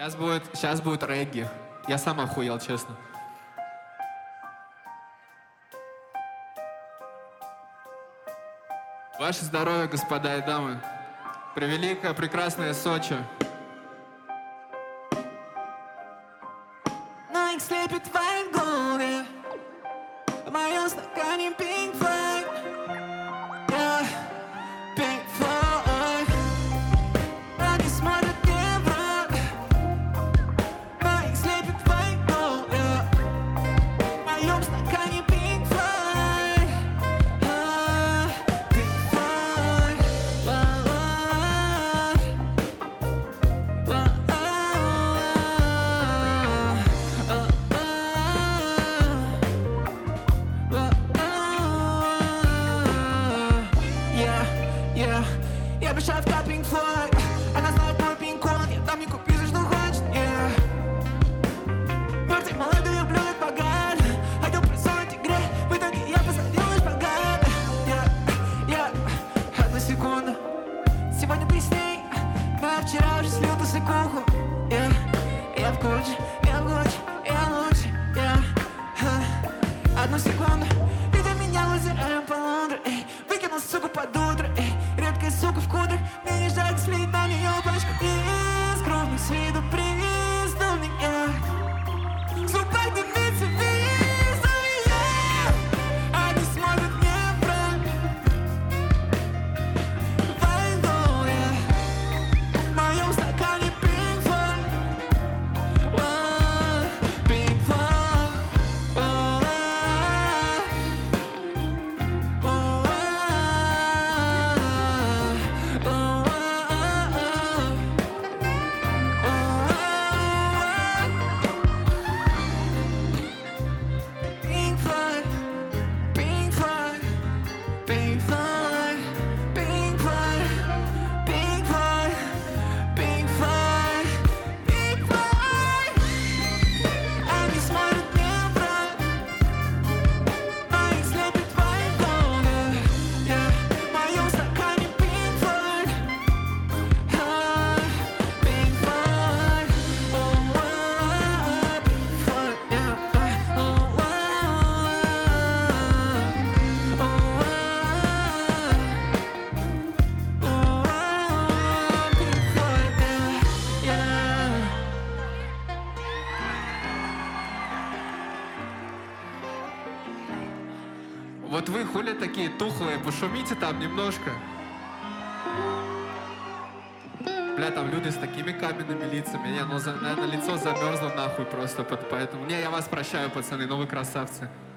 Сейчас будет регги. Я сам охуел, честно. Ваше здоровье, господа и дамы. Превеликое, прекрасное Сочи. Но их слепит в твоей голове. В моем стакане Pink Floyd. Yeah, Pink Floyd. Они смотрят мне в рот. Но их слепит в твоей голове. В моем стакане Pink Floyd. Pink Floyd. Я обещаю в Pink Floyd. Она знает мой пин-код. Я дам ей купить за что хочет. Мертвый молодой ублюдок богат. Хотел присвоить игре. В итоге я посадил лишь богат. Одну секунду. Сегодня ты с ней. Но я вчера уже слил ту секунду. Я в Гуччи, я в Гуччи, я лучше. Одну секунду. Ты для меня лазером по Лондону. Выкинул суку под утро. Редкая сука в кудрах. Мне не жаль слить на нее пачку искру. С виду преступник. Звук поднимется вниз. Они смотрят мне в рот. Войну в моем стакане Pink Floyd. Pink Floyd. Pink Floyd, Pink Floyd, Pink Floyd, Pink Floyd, Pink Floyd, Pink Floyd, Pink Floyd. Они смотрят мне в рот. Они слепят твои головы. В моем стакане Pink Floyd. Pink Floyd. Вот вы хули такие тухлые, пошумите там немножко. Бля, там люди с такими каменными лицами. Наверное, лицо замерзло нахуй просто, поэтому... Не, я вас прощаю, пацаны, но вы красавцы.